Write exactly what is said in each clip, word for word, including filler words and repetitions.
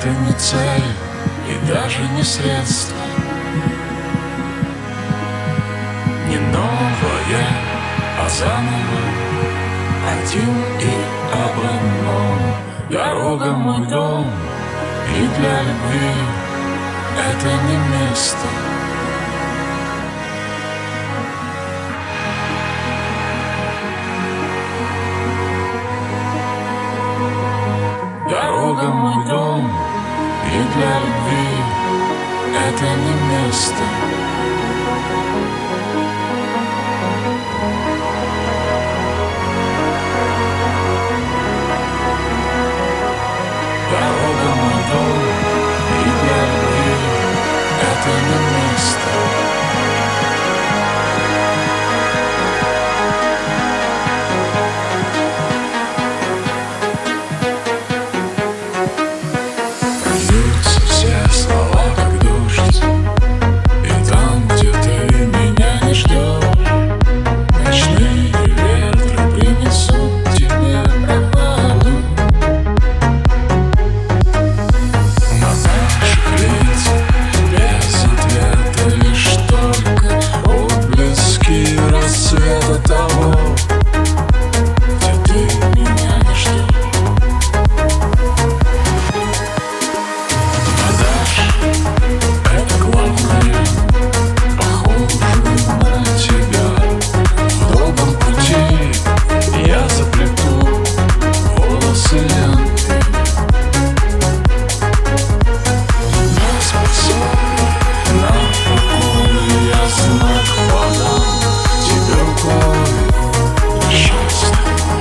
Это не цель и даже не средство, не новое, а заново, один и об одном. Дорога мой дом, и для любви это не место. Дорога мой дом, и для любви это не место. Дорога мой дом, и для любви это не место. Прольются все слова, как дождь, и там, где ты меня не ждешь, ночные ветры принесут тебе прохладу. На наших лицах без ответа лишь только отблески рассвета того, где ты меня не ждешь. Это главное, похоже на тебя. В долгом пути я заплету волосы ленты. Не способен на покой, я знак подам тебе рукой. Несчастный,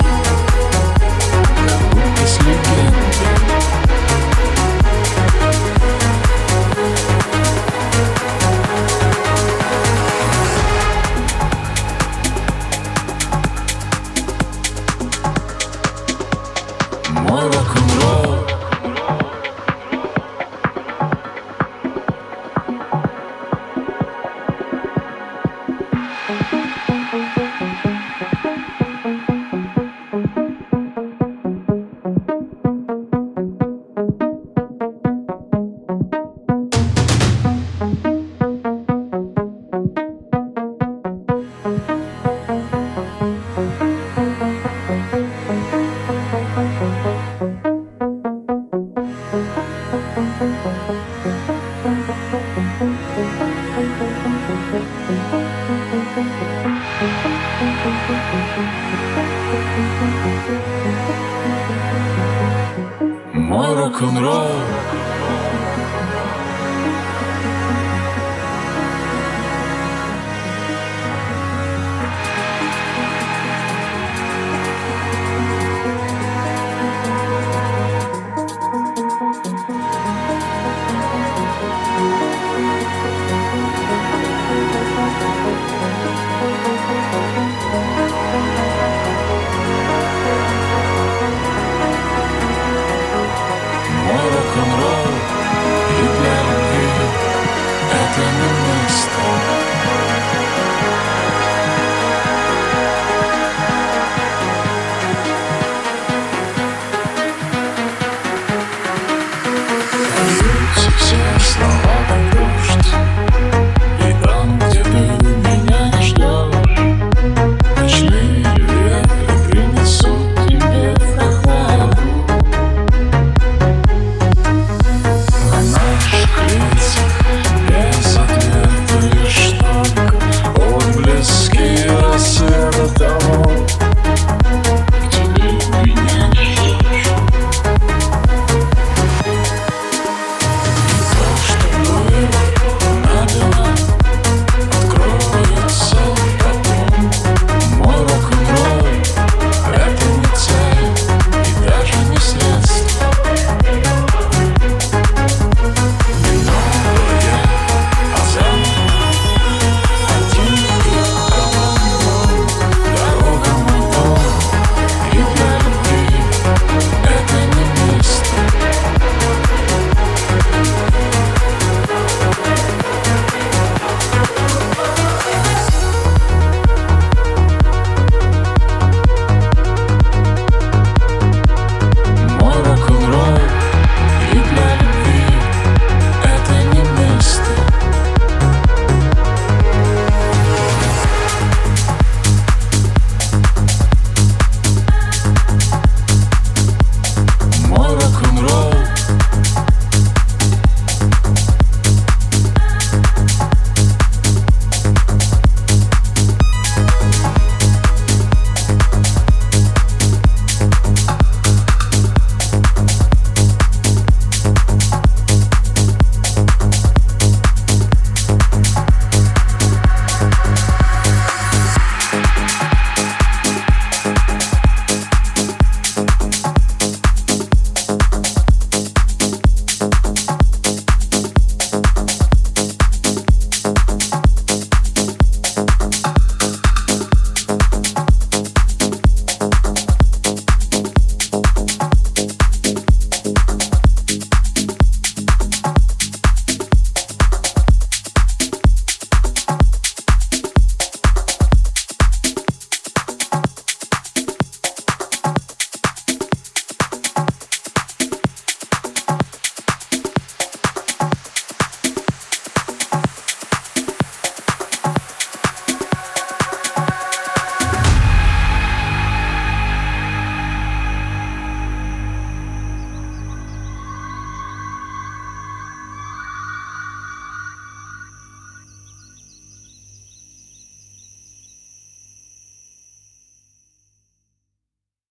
как будто с легендой. Мой рок-н-ролл. Мой рок-н-ролл.